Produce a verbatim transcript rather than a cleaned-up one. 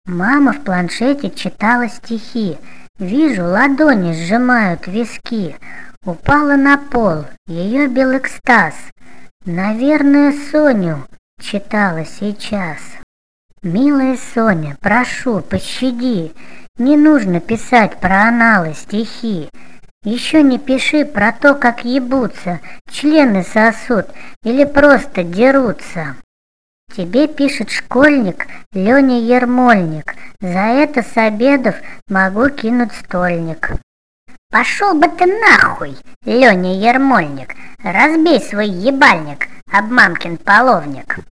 Мама в планшете читала стихи. Вижу, ладони сжимают виски. Упала на пол, ее бил экстаз. Наверное, Соню читала сейчас. Милая Соня, прошу, пощади. Не нужно писать про аналы стихи. Еще не пиши про то, как ебутся, члены сосут или просто дерутся. Тебе пишет школьник Леня Ермольник. За это с обедов могу кинуть стольник. Пошел бы ты нахуй, Леня Ермольник. Разбей свой ебальник, обманкин половник.